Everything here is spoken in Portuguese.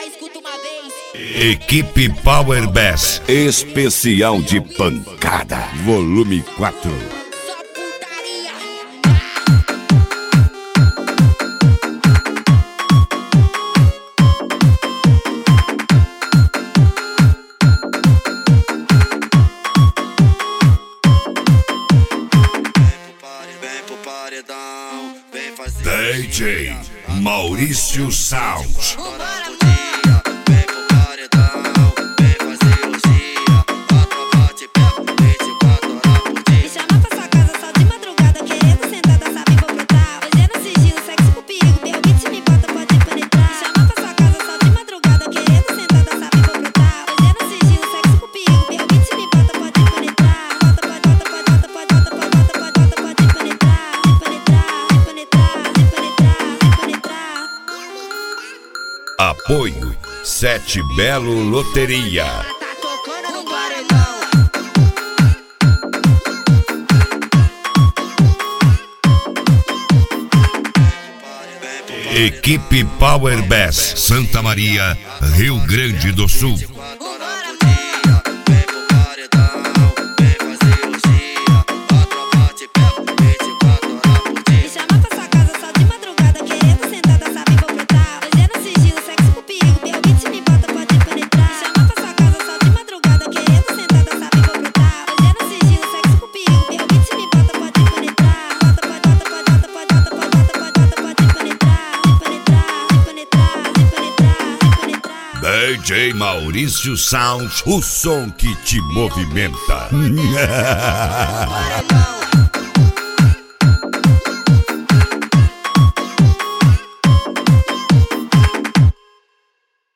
escuta uma vez. Equipe Power Bass. Especial de pancada. Volume 4. Só putaria. Vem pro paredão, vem fazer DJ Maurício Sound. Vambora, vem pro paredão, vem fazer orgia. A tropa te pega 24 horas por Me dia. chama pra sua casa só de madrugada, querendo sentar, dançar, me vou brotar. Hoje é no sigilo, sexo com perigo, meu beat me bota, pode penetrar. Me chama pra sua casa só de madrugada, querendo sentar, dançar, me vou brotar. Hoje é no sigilo, sexo com perigo, meu beat me bota, pode penetrar. Pode penetrar. Apoio Sete Belo Loteria. tá tocando no paredão. Equipe Power Bass. Santa Maria, Rio Grande do Sul. Vambora, Vem pro paredão, vem fazer orgia. A tropa te pega 24 horas por Me dia. chama pra sua casa só de madrugada, querendo sentar, dançar, me vou brotar. Hoje é no sigilo, sexo com perigo, meu beat me bota, pode penetrar. Me chama pra sua casa só de madrugada, querendo sentar, dançar, me vou brotar. Hoje é no sigilo, sexo com perigo, meu beat me bota, pode penetrar. DJ Maurício Sound, o som que te movimenta. paredão.